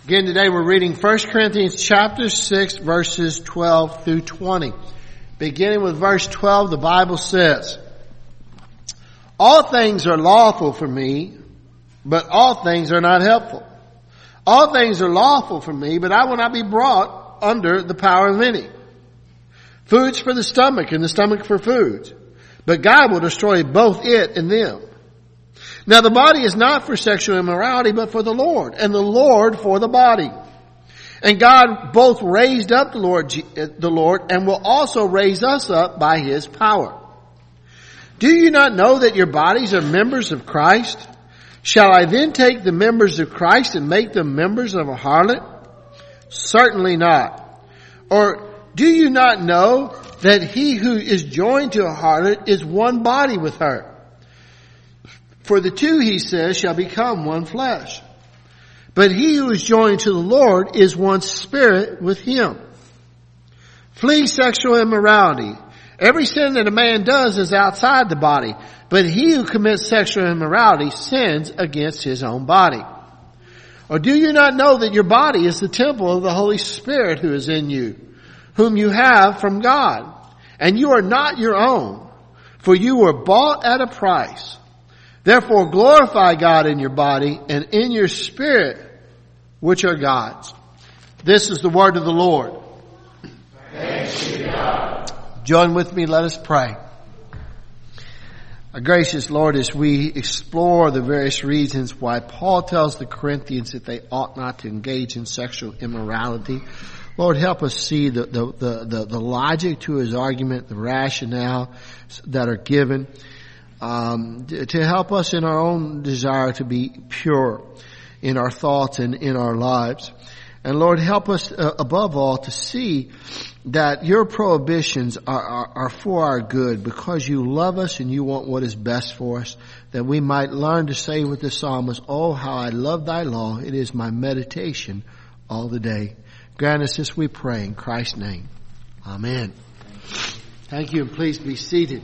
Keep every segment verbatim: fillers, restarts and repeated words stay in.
Again, today we're reading First Corinthians chapter six, verses twelve through twenty. Beginning with verse twelve, the Bible says, "All things are lawful for me, but all things are not helpful. All things are lawful for me, but I will not be brought under the power of any. Food's for the stomach, and the stomach for food, but God will destroy both it and them. Now the body is not for sexual immorality, but for the Lord, and the Lord for the body. And God both raised up the Lord, the Lord, and will also raise us up by His power. Do you not know that your bodies are members of Christ? Shall I then take the members of Christ and make them members of a harlot? Certainly not. Or do you not know that he who is joined to a harlot is one body with her? For the two, he says, shall become one flesh. But he who is joined to the Lord is one spirit with Him. Flee sexual immorality. Every sin that a man does is outside the body, but he who commits sexual immorality sins against his own body. Or do you not know that your body is the temple of the Holy Spirit who is in you, whom you have from God? And you are not your own, for you were bought at a price. Therefore glorify God in your body and in your spirit, which are God's." This is the word of the Lord. Thanks be to God. Join with me, let us pray. Our gracious Lord, as we explore the various reasons why Paul tells the Corinthians that they ought not to engage in sexual immorality, Lord, help us see the, the, the, the, the logic to his argument, the rationale that are given, um, to help us in our own desire to be pure in our thoughts and in our lives. And Lord, help us uh, above all to see that your prohibitions are, are, are for our good, because you love us and you want what is best for us, that we might learn to say with the psalmist, "Oh, how I love thy law. It is my meditation all the day." Grant us this, we pray, in Christ's name. Amen. Thank you, and please be seated.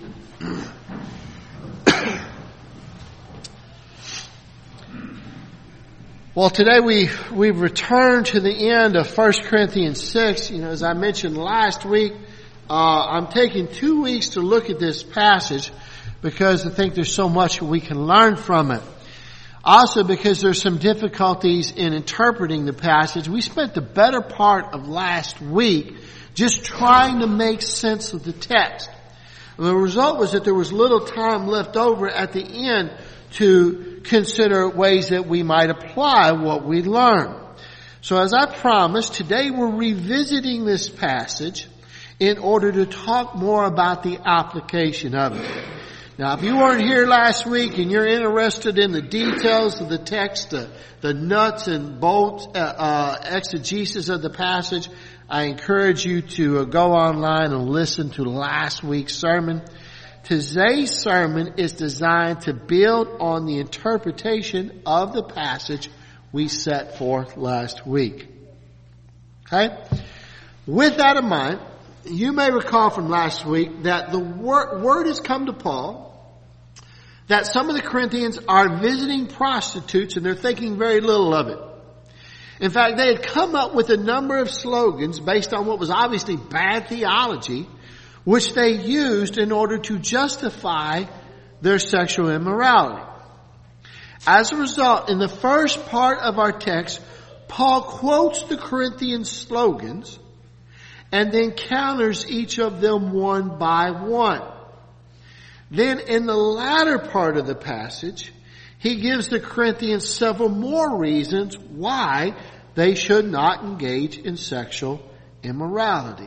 Well, today we, we've returned to the end of First Corinthians six. You know, as I mentioned last week, uh, I'm taking two weeks to look at this passage because I think there's so much we can learn from it. Also because there's some difficulties in interpreting the passage. We spent the better part of last week just trying to make sense of the text. And the result was that there was little time left over at the end to consider ways that we might apply what we learned. So as I promised, today we're revisiting this passage in order to talk more about the application of it. Now, if you weren't here last week and you're interested in the details of the text, the, the nuts and bolts, uh, uh, exegesis of the passage, I encourage you to uh, go online and listen to last week's sermon. Today's sermon is designed to build on the interpretation of the passage we set forth last week. Okay? With that in mind, you may recall from last week that the word, word has come to Paul that some of the Corinthians are visiting prostitutes and they're thinking very little of it. In fact, they had come up with a number of slogans based on what was obviously bad theology, which they used in order to justify their sexual immorality. As a result, in the first part of our text, Paul quotes the Corinthian slogans and then counters each of them one by one. Then in the latter part of the passage, he gives the Corinthians several more reasons why they should not engage in sexual immorality.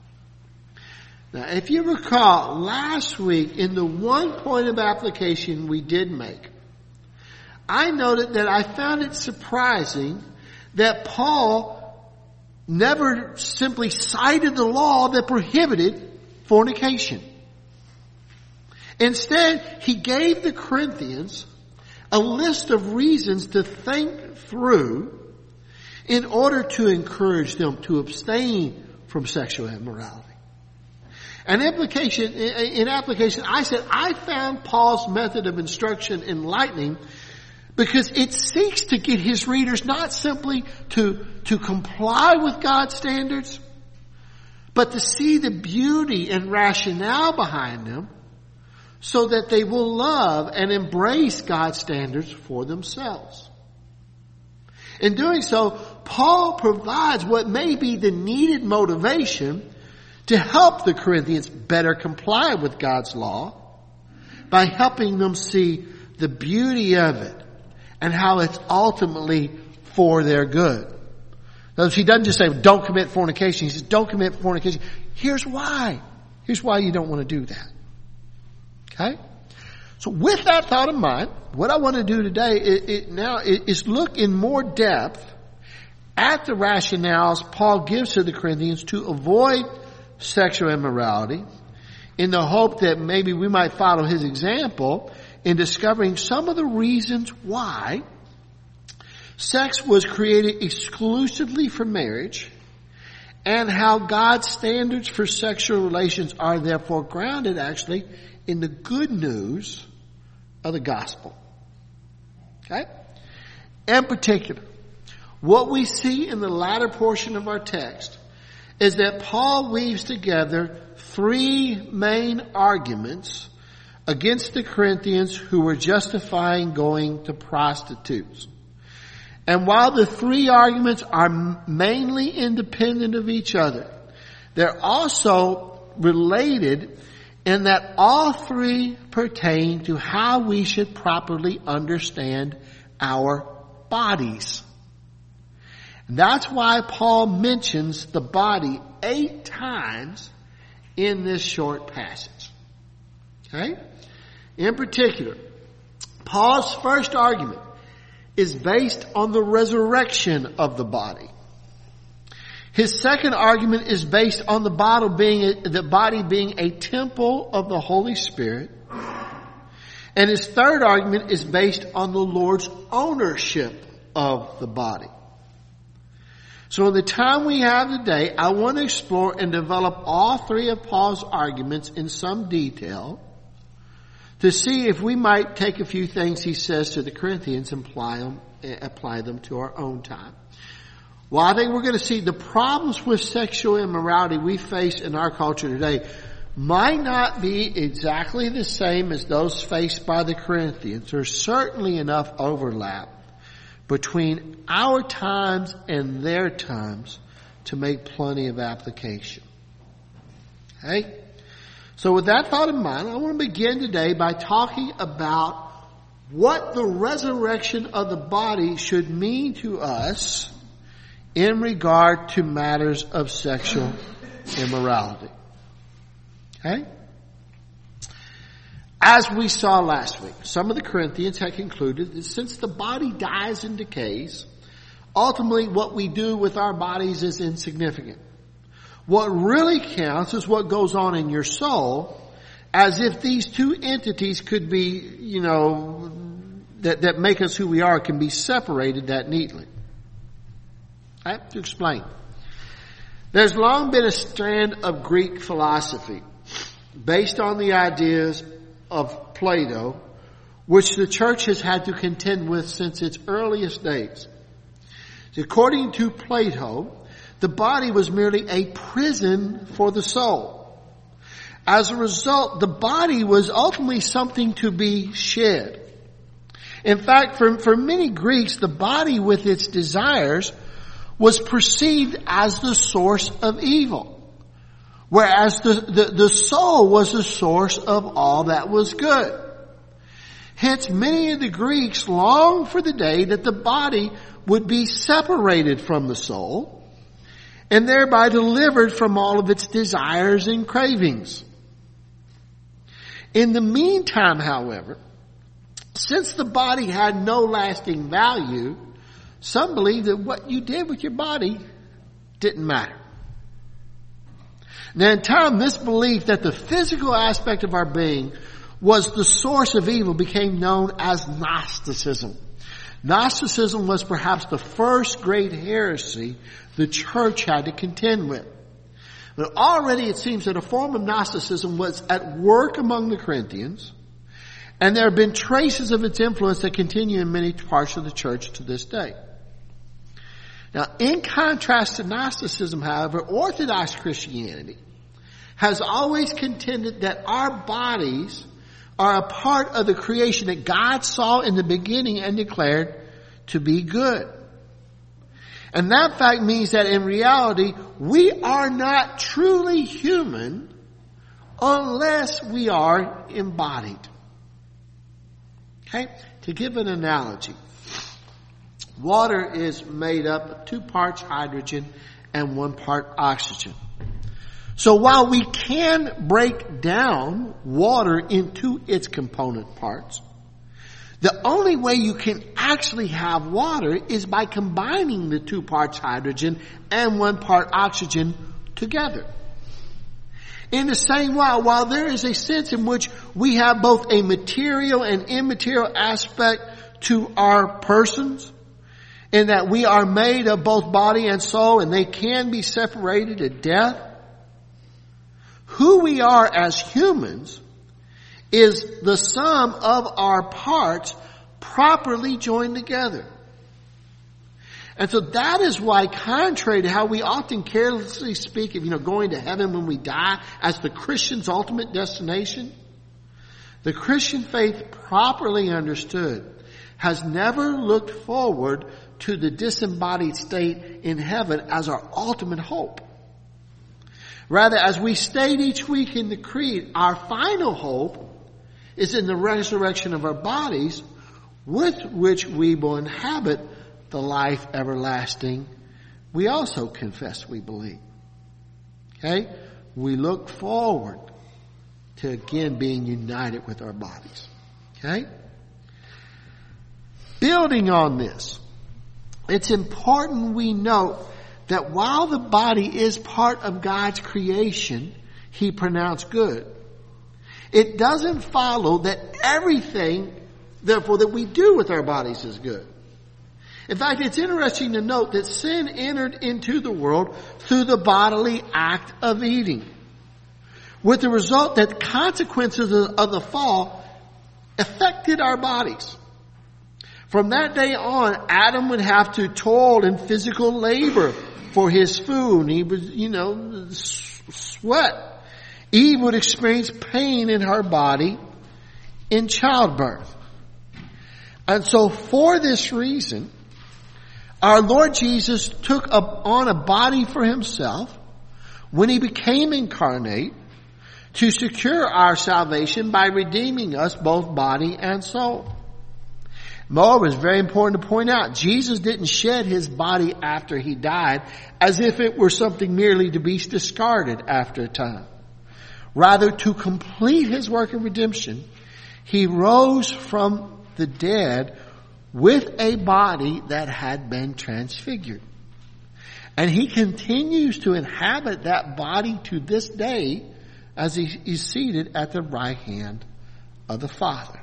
Now, if you recall, last week, in the one point of application we did make, I noted that I found it surprising that Paul never simply cited the law that prohibited fornication. Instead, he gave the Corinthians a list of reasons to think through in order to encourage them to abstain from sexual immorality. An implication, in application, I said, I found Paul's method of instruction enlightening Because it seeks to get his readers not simply to, to comply with God's standards, but to see the beauty and rationale behind them so that they will love and embrace God's standards for themselves. In doing so, Paul provides what may be the needed motivation to help the Corinthians better comply with God's law by helping them see the beauty of it and how it's ultimately for their good. Notice he doesn't just say, don't commit fornication. He says, don't commit fornication. Here's why. Here's why you don't want to do that. Okay? So with that thought in mind, what I want to do today is, is now is look in more depth at the rationales Paul gives to the Corinthians to avoid sexual immorality, in the hope that maybe we might follow his example in discovering some of the reasons why sex was created exclusively for marriage, and how God's standards for sexual relations are therefore grounded actually in the good news of the gospel. Okay? In particular, what we see in the latter portion of our text is that Paul weaves together three main arguments against the Corinthians who were justifying going to prostitutes. And while the three arguments are mainly independent of each other, they're also related in that all three pertain to how we should properly understand our bodies. And that's why Paul mentions the body eight times in this short passage. Okay? In particular, Paul's first argument is based on the resurrection of the body. His second argument is based on the body being a, the body being a temple of the Holy Spirit. And his third argument is based on the Lord's ownership of the body. So in the time we have today, I want to explore and develop all three of Paul's arguments in some detail to see if we might take a few things he says to the Corinthians and apply them, apply them to our own time. Well, I think we're going to see the problems with sexual immorality we face in our culture today might not be exactly the same as those faced by the Corinthians. There's certainly enough overlap between our times and their times to make plenty of application. Okay? So with that thought in mind, I want to begin today by talking about what the resurrection of the body should mean to us in regard to matters of sexual immorality. Okay? As we saw last week, some of the Corinthians had concluded that since the body dies and decays, ultimately what we do with our bodies is insignificant. What really counts is what goes on in your soul, as if these two entities could be, you know, that, that make us who we are can be separated that neatly. I have to explain. There's long been a strand of Greek philosophy based on the ideas of Plato, which the church has had to contend with since its earliest days. According to Plato, the body was merely a prison for the soul. As a result, the body was ultimately something to be shed. In fact, for, for many Greeks, the body with its desires was perceived as the source of evil, whereas the, the, the soul was the source of all that was good. Hence, many of the Greeks longed for the day that the body would be separated from the soul and thereby delivered from all of its desires and cravings. In the meantime, however, since the body had no lasting value, some believe that what you did with your body didn't matter. Now, in time, this belief that the physical aspect of our being was the source of evil became known as Gnosticism. Gnosticism was perhaps the first great heresy the church had to contend with. But already it seems that a form of Gnosticism was at work among the Corinthians, And there have been traces of its influence that continue in many parts of the church to this day. Now, in contrast to Gnosticism, however, Orthodox Christianity has always contended that our bodies are a part of the creation that God saw in the beginning and declared to be good. And that fact means that in reality, we are not truly human unless we are embodied. Okay? To give an analogy, water is made up of two parts hydrogen and one part oxygen. So while we can break down water into its component parts, the only way you can actually have water is by combining the two parts hydrogen and one part oxygen together. In the same way, while there is a sense in which we have both a material and immaterial aspect to our persons, in that we are made of both body and soul and they can be separated at death, who we are as humans is the sum of our parts properly joined together. And so that is why, contrary to how we often carelessly speak of, you know, going to heaven when we die as the Christian's ultimate destination, the Christian faith, properly understood, has never looked forward to the disembodied state in heaven as our ultimate hope. Rather, as we state each week in the Creed, our final hope is in the resurrection of our bodies, with which we will inhabit the life everlasting we also confess we believe. Okay? We look forward to again being united with our bodies. Okay? Building on this, it's important we note that while the body is part of God's creation, He pronounced good, it doesn't follow that everything, therefore, that we do with our bodies is good. In fact, it's interesting to note that sin entered into the world through the bodily act of eating, with the result that consequences of the fall affected our bodies. From that day on, Adam would have to toil in physical labor for his food. He would, you know, sweat. Eve would experience pain in her body in childbirth. And so for this reason, our Lord Jesus took up on a body for Himself when He became incarnate to secure our salvation by redeeming us both body and soul. Moreover, it's very important to point out, Jesus didn't shed His body after He died as if it were something merely to be discarded after a time. Rather, to complete His work of redemption, He rose from the dead with a body that had been transfigured. And He continues to inhabit that body to this day as He is seated at the right hand of the Father.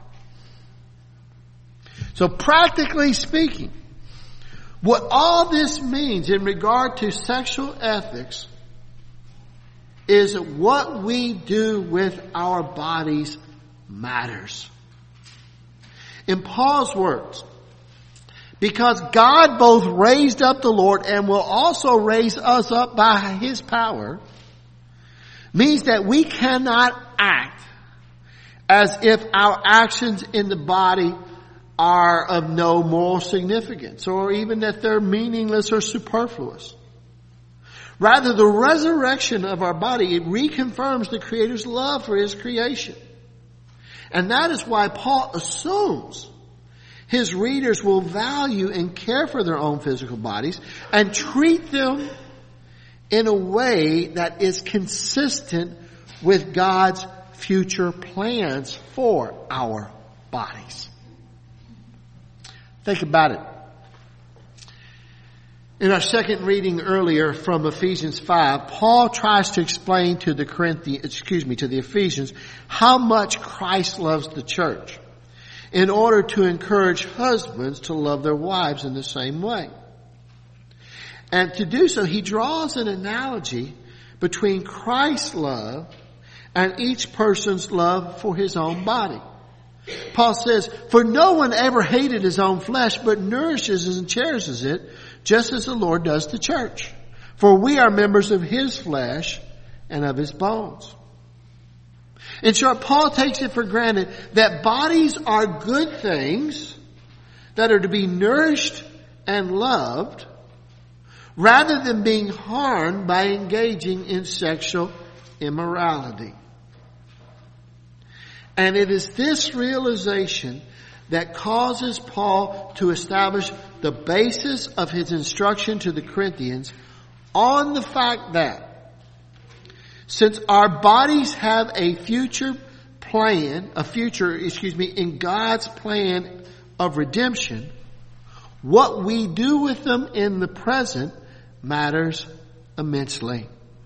So practically speaking, what all this means in regard to sexual ethics is what we do with our bodies matters. In Paul's words, because God both raised up the Lord and will also raise us up by His power, means that we cannot act as if our actions in the body are of no moral significance, or even that they're meaningless or superfluous. Rather, the resurrection of our body, it reconfirms the Creator's love for His creation. And that is why Paul assumes his readers will value and care for their own physical bodies and treat them in a way that is consistent with God's future plans for our bodies. Think about it. In our second reading earlier from Ephesians five, Paul tries to explain to the Corinthians, excuse me, to the Ephesians, how much Christ loves the church in order to encourage husbands to love their wives in the same way. And to do so, he draws an analogy between Christ's love and each person's love for his own body. Paul says, for no one ever hated his own flesh, but nourishes and cherishes it, just as the Lord does the church. For we are members of his flesh and of his bones. In short, Paul takes it for granted that bodies are good things that are to be nourished and loved, rather than being harmed by engaging in sexual immorality. And it is this realization that causes Paul to establish the basis of his instruction to the Corinthians on the fact that since our bodies have a future plan, a future, excuse me, in God's plan of redemption, what we do with them in the present matters immensely.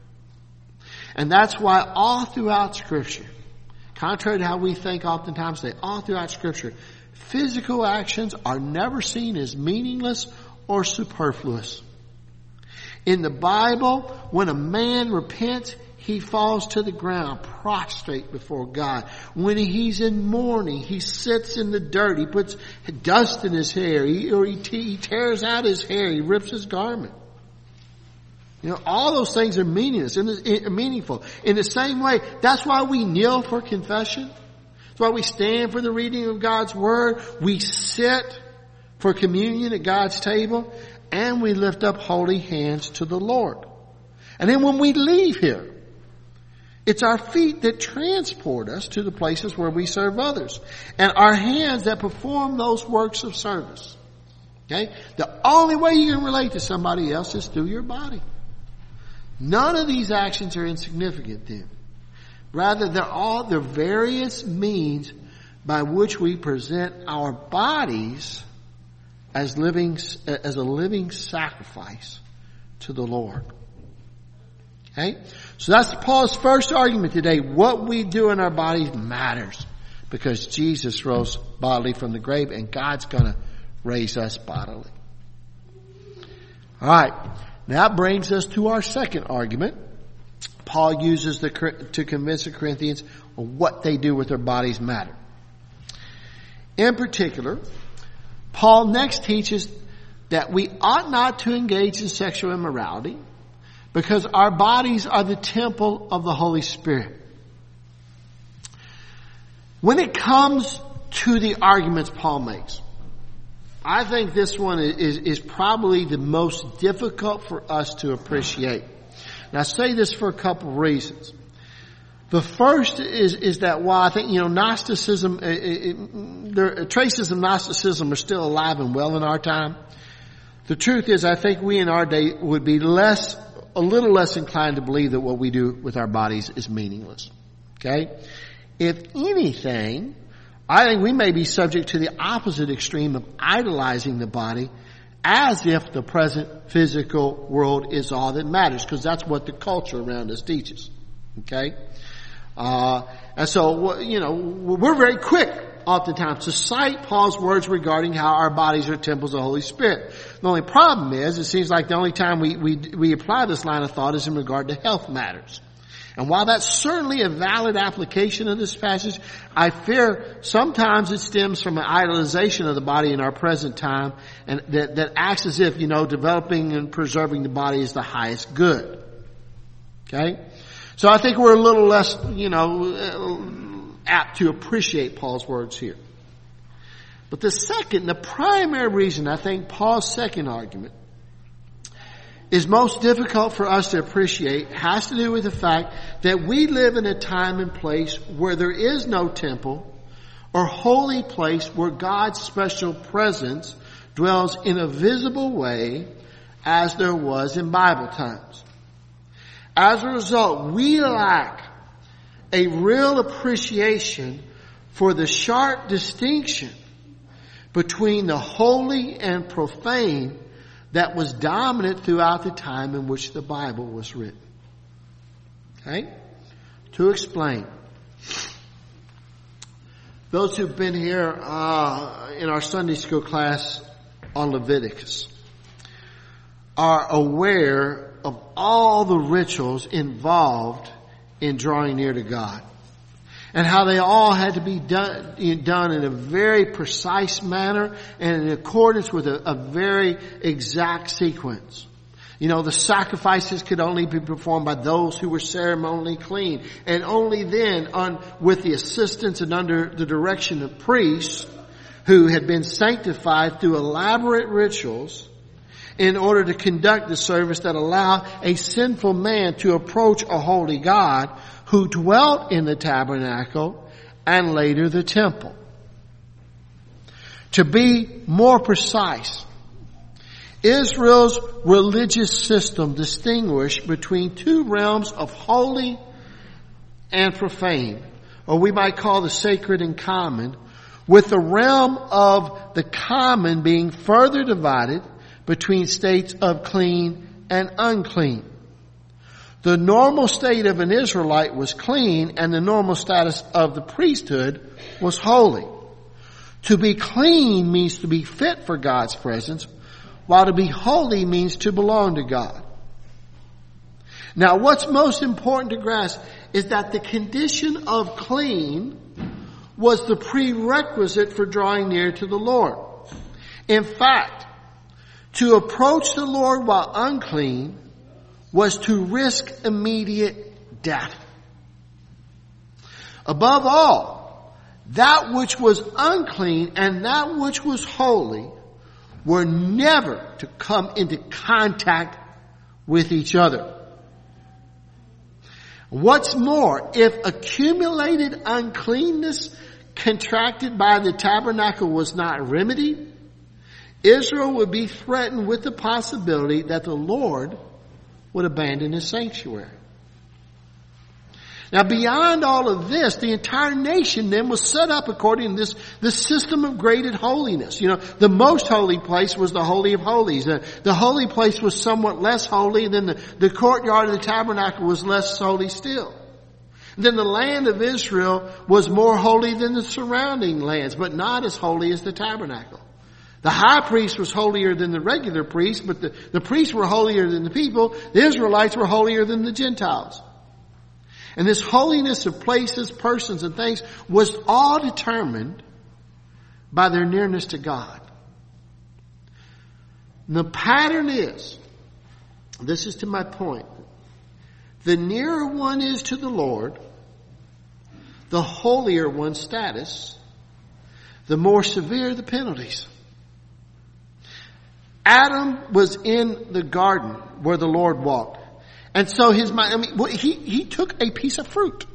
And that's why all throughout Scripture, contrary to how we think oftentimes today, all throughout Scripture, physical actions are never seen as meaningless or superfluous. In the Bible, when a man repents, he falls to the ground, prostrate before God. When he's in mourning, he sits in the dirt. He puts dust in his hair, he, or he, he tears out his hair. He rips his garment. You know, all those things are meaningless and meaningful. In the same way, that's why we kneel for confession. That's why we stand for the reading of God's Word. We sit for communion at God's table. And we lift up holy hands to the Lord. And then when we leave here, it's our feet that transport us to the places where we serve others. And our hands that perform those works of service. Okay? The only way you can relate to somebody else is through your body. None of these actions are insignificant then. Rather, they're all the various means by which we present our bodies as living, as a living sacrifice to the Lord. Okay? So that's Paul's first argument today. What we do in our bodies matters because Jesus rose bodily from the grave and God's gonna raise us bodily. Alright. Now that brings us to our second argument. Paul uses the, to convince the Corinthians what they do with their bodies matter. In particular, Paul next teaches that we ought not to engage in sexual immorality because our bodies are the temple of the Holy Spirit. When it comes to the arguments Paul makes, I think this one is, is probably the most difficult for us to appreciate. And I say this for a couple of reasons. The first is, is that while I think, you know, Gnosticism, it, it, there, traces of Gnosticism are still alive and well in our time. The truth is, I think we in our day would be less, a little less inclined to believe that what we do with our bodies is meaningless. Okay? If anything, I think we may be subject to the opposite extreme of idolizing the body as if the present physical world is all that matters, because that's what the culture around us teaches. Okay? Uh, and so, you know, we're very quick oftentimes to cite Paul's words regarding how our bodies are temples of the Holy Spirit. The only problem is, it seems like the only time we, we, we apply this line of thought is in regard to health matters. And while that's certainly a valid application of this passage, I fear sometimes it stems from an idolization of the body in our present time, and that, that acts as if, you know, developing and preserving the body is the highest good. Okay? So I think we're a little less, you know, apt to appreciate Paul's words here. But the second, the primary reason I think Paul's second argument is most difficult for us to appreciate has to do with the fact that we live in a time and place where there is no temple or holy place where God's special presence dwells in a visible way as there was in Bible times. As a result, we lack a real appreciation for the sharp distinction between the holy and profane that was dominant throughout the time in which the Bible was written. Okay? To explain. Those who've been here uh, in our Sunday school class on Leviticus are aware of all the rituals involved in drawing near to God. and how they all had to be done, done in a very precise manner and in accordance with a, a very exact sequence. You know, the sacrifices could only be performed by those who were ceremonially clean, and only then, on, with the assistance and under the direction of priests who had been sanctified through elaborate rituals in order to conduct the service that allowed a sinful man to approach a holy God who dwelt in the tabernacle and later the temple. To be more precise, Israel's religious system distinguished between two realms of holy and profane, or we might call the sacred and common, with the realm of the common being further divided between states of clean and unclean. The normal state of an Israelite was clean, and the normal status of the priesthood was holy. To be clean means to be fit for God's presence, while to be holy means to belong to God. Now, what's most important to grasp is that the condition of clean was the prerequisite for drawing near to the Lord. In fact, to approach the Lord while unclean was to risk immediate death. Above all, that which was unclean and that which was holy were never to come into contact with each other. What's more, if accumulated uncleanness contracted by the tabernacle was not remedied, Israel would be threatened with the possibility that the Lord would abandon his sanctuary. Now, beyond all of this, the entire nation then was set up according to this, this system of graded holiness. You know, the most holy place was the Holy of Holies. The, the holy place was somewhat less holy, and then the, the courtyard of the tabernacle was less holy still. And then the land of Israel was more holy than the surrounding lands, but not as holy as the tabernacle. The high priest was holier than the regular priest, but the, the priests were holier than the people. The Israelites were holier than the Gentiles. And this holiness of places, persons, and things was all determined by their nearness to God. And the pattern is, this is to my point, the nearer one is to the Lord, the holier one's status, the more severe the penalties. Adam was in the garden where the Lord walked. And so his mind, I mean, he, he took a piece of fruit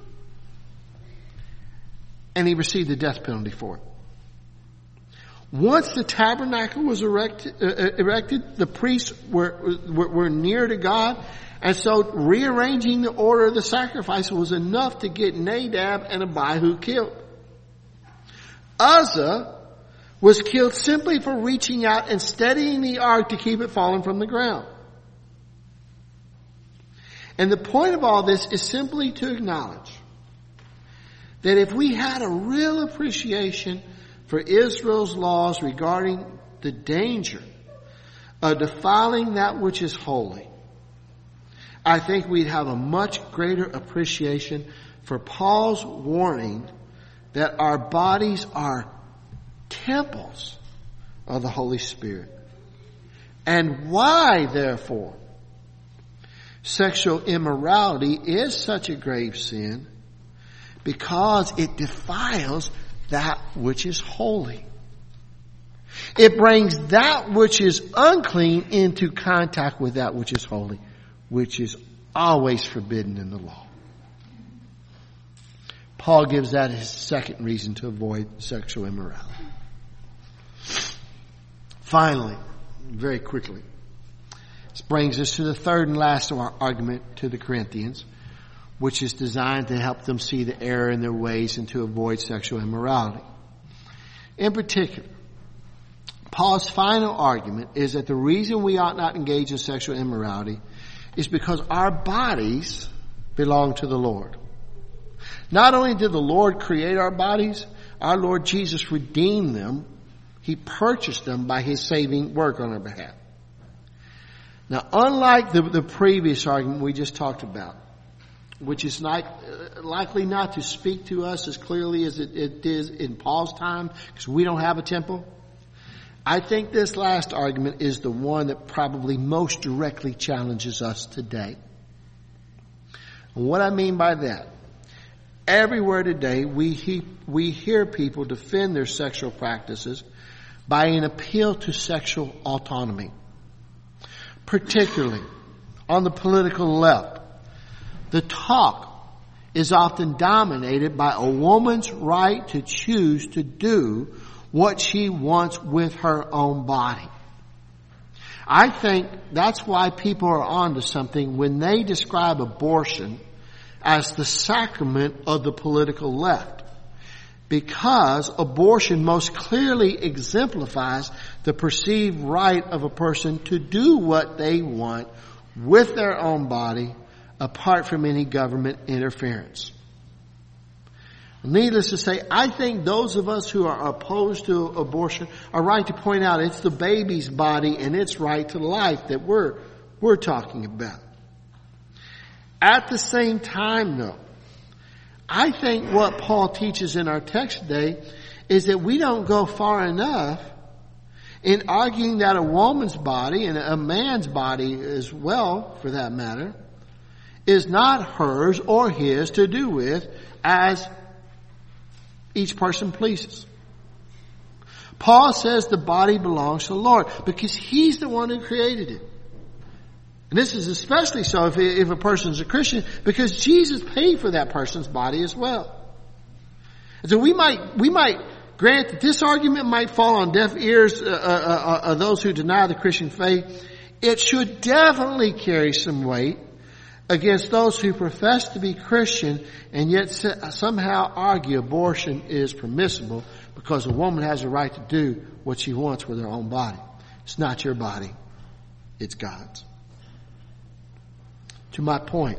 and he received the death penalty for it. Once the tabernacle was erected, uh, erected, the priests were, were, were near to God. And so rearranging the order of the sacrifice was enough to get Nadab and Abihu killed. Uzzah was killed simply for reaching out and steadying the ark to keep it falling from the ground. And the point of all this is simply to acknowledge that if we had a real appreciation for Israel's laws regarding the danger of defiling that which is holy, I think we'd have a much greater appreciation for Paul's warning that our bodies are temples of the Holy Spirit. And why, therefore, sexual immorality is such a grave sin, because it defiles that which is holy. It brings that which is unclean into contact with that which is holy, which is always forbidden in the law. Paul gives that his second reason to avoid sexual immorality. Finally, very quickly, this brings us to the third and last of our argument to the Corinthians, which is designed to help them see the error in their ways and to avoid sexual immorality. In particular, Paul's final argument is that the reason we ought not engage in sexual immorality is because our bodies belong to the Lord. Not only did the Lord create our bodies, our Lord Jesus redeemed them. He purchased them by his saving work on our behalf. Now, unlike the, the previous argument we just talked about, which is not, uh, likely not to speak to us as clearly as it, it is in Paul's time, because we don't have a temple. I think this last argument is the one that probably most directly challenges us today. And what I mean by that, everywhere today we he, we hear people defend their sexual practices by an appeal to sexual autonomy, particularly on the political left. The talk is often dominated by a woman's right to choose to do what she wants with her own body. I think that's why people are onto something when they describe abortion as the sacrament of the political left, because abortion most clearly exemplifies the perceived right of a person to do what they want with their own body, apart from any government interference. Needless to say, I think those of us who are opposed to abortion are right to point out it's the baby's body and its right to life that we're, we're talking about. At the same time, though, I think what Paul teaches in our text today is that we don't go far enough in arguing that a woman's body, and a man's body as well for that matter, is not hers or his to do with as each person pleases. Paul says the body belongs to the Lord because He's the one who created it. And this is especially so if, if a person's a Christian, because Jesus paid for that person's body as well. And so we might, we might grant that this argument might fall on deaf ears uh, uh, uh, of those who deny the Christian faith. It should definitely carry some weight against those who profess to be Christian and yet somehow argue abortion is permissible because a woman has a right to do what she wants with her own body. It's not your body. It's God's. To my point,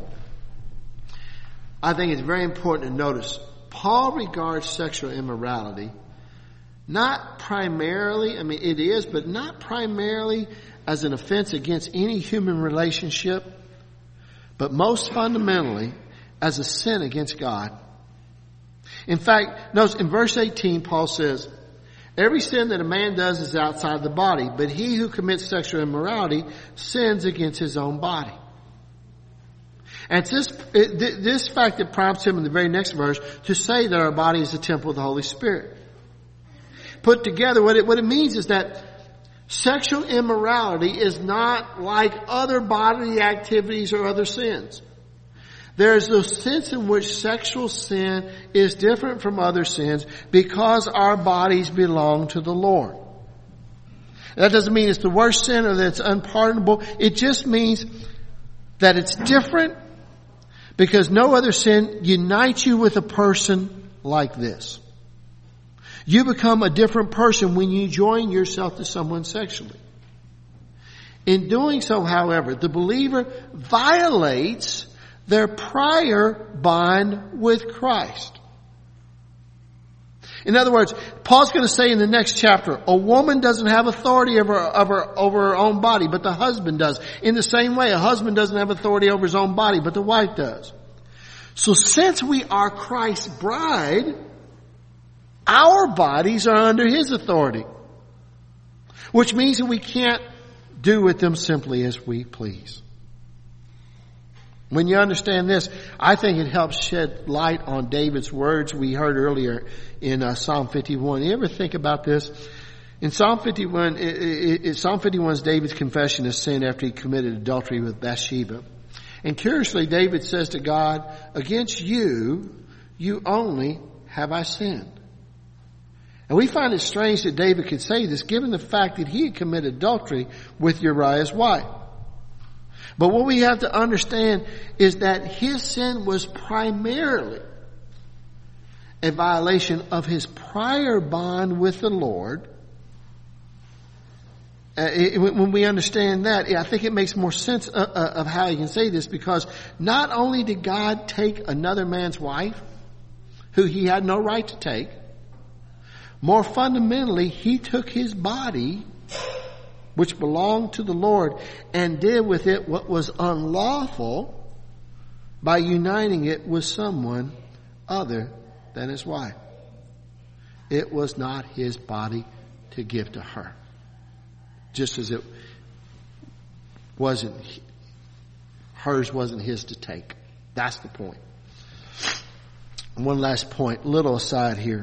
I think it's very important to notice Paul regards sexual immorality not primarily, I mean it is, but not primarily as an offense against any human relationship, but most fundamentally as a sin against God. In fact, notice in verse eighteen, Paul says, every sin that a man does is outside the body, but he who commits sexual immorality sins against his own body. And it's this, it, this fact that prompts him in the very next verse to say that our body is the temple of the Holy Spirit. Put together, what it, what it means is that sexual immorality is not like other bodily activities or other sins. There is a sense in which sexual sin is different from other sins because our bodies belong to the Lord. That doesn't mean it's the worst sin or that it's unpardonable. It just means that it's different because no other sin unites you with a person like this. You become a different person when you join yourself to someone sexually. In doing so, however, the believer violates their prior bond with Christ. In other words, Paul's going to say in the next chapter, a woman doesn't have authority over, over, over her own body, but the husband does. In the same way, a husband doesn't have authority over his own body, but the wife does. So since we are Christ's bride, our bodies are under His authority, which means that we can't do with them simply as we please. When you understand this, I think it helps shed light on David's words we heard earlier in uh, Psalm fifty-one. You ever think about this? In Psalm fifty-one, it, it, it, Psalm fifty-one is David's confession of sin after he committed adultery with Bathsheba. And curiously, David says to God, against you, you only have I sinned. And we find it strange that David could say this given the fact that he had committed adultery with Uriah's wife. But what we have to understand is that his sin was primarily a violation of his prior bond with the Lord. Uh, it, when we understand that, I think it makes more sense uh, uh, of how you can say this, because not only did God take another man's wife, who he had no right to take, more fundamentally, he took his body, which belonged to the Lord, and did with it what was unlawful by uniting it with someone other than his wife. It was not his body to give to her, just as it wasn't hers wasn't his to take. That's the point. One last point, little aside here.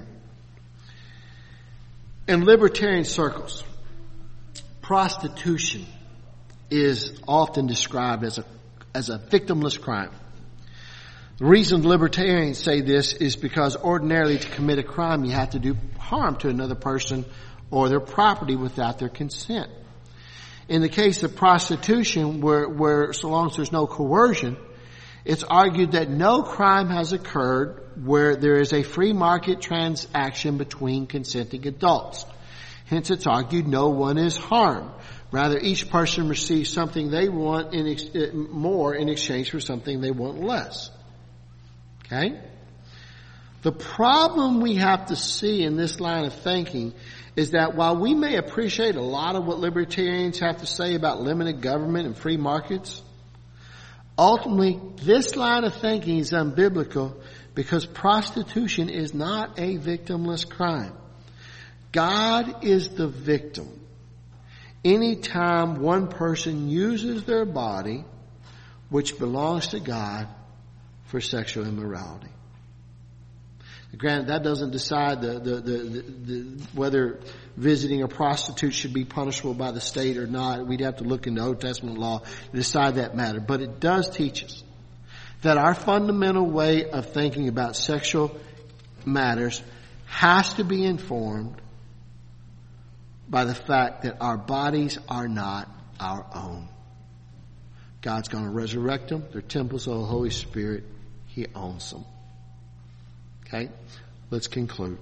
In libertarian circles, prostitution is often described as a as a victimless crime. The reason libertarians say this is because ordinarily to commit a crime you have to do harm to another person or their property without their consent. In the case of prostitution, where, where so long as there's no coercion, it's argued that no crime has occurred where there is a free market transaction between consenting adults. Hence, it's argued no one is harmed. Rather, each person receives something they want in ex- more in exchange for something they want less. Okay? The problem we have to see in this line of thinking is that while we may appreciate a lot of what libertarians have to say about limited government and free markets, ultimately, this line of thinking is unbiblical because prostitution is not a victimless crime. God is the victim anytime one person uses their body, which belongs to God, for sexual immorality. Granted, that doesn't decide the, the, the, the, the whether visiting a prostitute should be punishable by the state or not. We'd have to look into Old Testament law to decide that matter. But it does teach us that our fundamental way of thinking about sexual matters has to be informed by the fact that our bodies are not our own. God's going to resurrect them. They're temples of the Holy Spirit. He owns them. Okay? Let's conclude.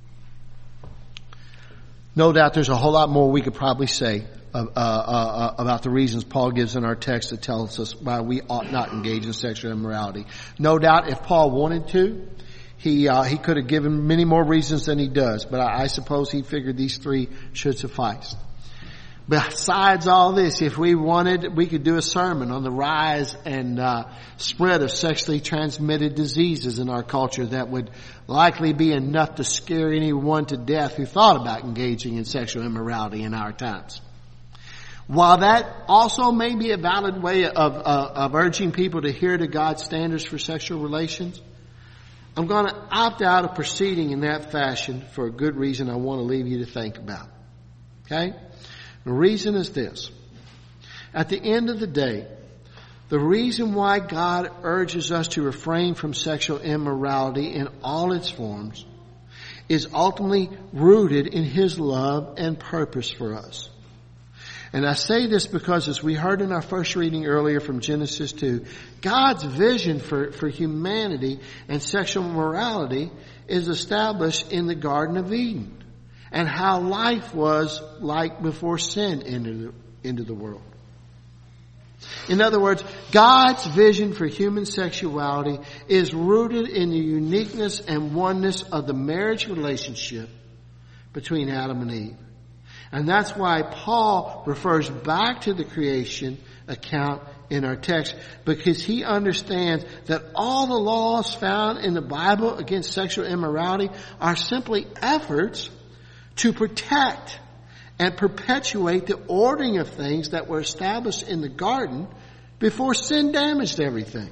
No doubt there's a whole lot more we could probably say uh, uh, uh, about the reasons Paul gives in our text that tells us why we ought not engage in sexual immorality. No doubt if Paul wanted to, he uh, he could have given many more reasons than he does, but I, I suppose he figured these three should suffice. Besides all this, if we wanted, we could do a sermon on the rise and uh, spread of sexually transmitted diseases in our culture that would likely be enough to scare anyone to death who thought about engaging in sexual immorality in our times. While that also may be a valid way of, uh, of urging people to adhere to God's standards for sexual relations, I'm going to opt out of proceeding in that fashion for a good reason I want to leave you to think about. Okay? The reason is this. At the end of the day, the reason why God urges us to refrain from sexual immorality in all its forms is ultimately rooted in His love and purpose for us. And I say this because, as we heard in our first reading earlier from Genesis two, God's vision for, for humanity and sexual morality is established in the Garden of Eden and how life was like before sin entered the, into the world. In other words, God's vision for human sexuality is rooted in the uniqueness and oneness of the marriage relationship between Adam and Eve. And that's why Paul refers back to the creation account in our text, because he understands that all the laws found in the Bible against sexual immorality are simply efforts to protect and perpetuate the ordering of things that were established in the garden before sin damaged everything.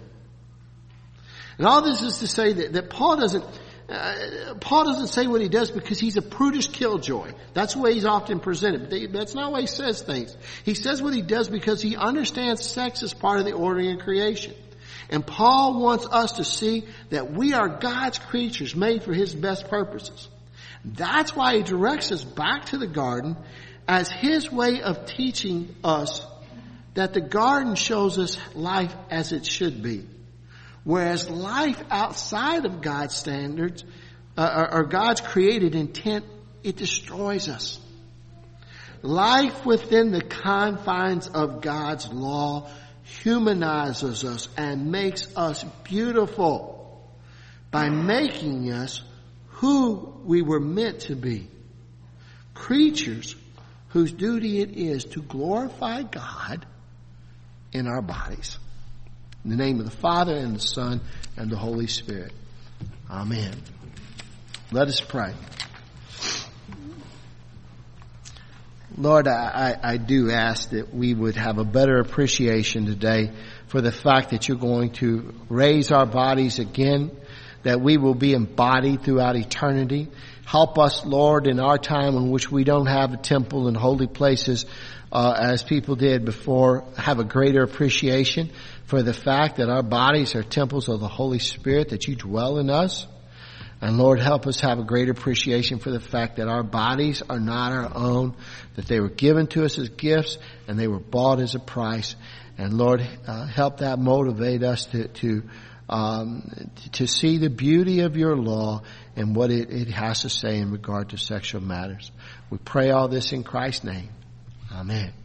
And all this is to say that, that Paul doesn't Uh, Paul doesn't say what he does because he's a prudish killjoy. That's the way he's often presented. But that's not the way he says things. He says what he does because he understands sex as part of the ordering of creation. And Paul wants us to see that we are God's creatures made for His best purposes. That's why he directs us back to the garden as his way of teaching us that the garden shows us life as it should be. Whereas life outside of God's standards, uh, or God's created intent, it destroys us. Life within the confines of God's law humanizes us and makes us beautiful by making us who we were meant to be. Creatures whose duty it is to glorify God in our bodies. In the name of the Father and the Son and the Holy Spirit. Amen. Let us pray. Lord, I, I do ask that we would have a better appreciation today for the fact that you're going to raise our bodies again, that we will be embodied throughout eternity. Help us, Lord, in our time in which we don't have a temple and holy places uh, as people did before, have a greater appreciation for the fact that our bodies are temples of the Holy Spirit, that you dwell in us. And Lord, help us have a great appreciation for the fact that our bodies are not our own, that they were given to us as gifts and they were bought as a price. And Lord, uh, help that motivate us to, to, um, to see the beauty of your law and what it, it has to say in regard to sexual matters. We pray all this in Christ's name. Amen.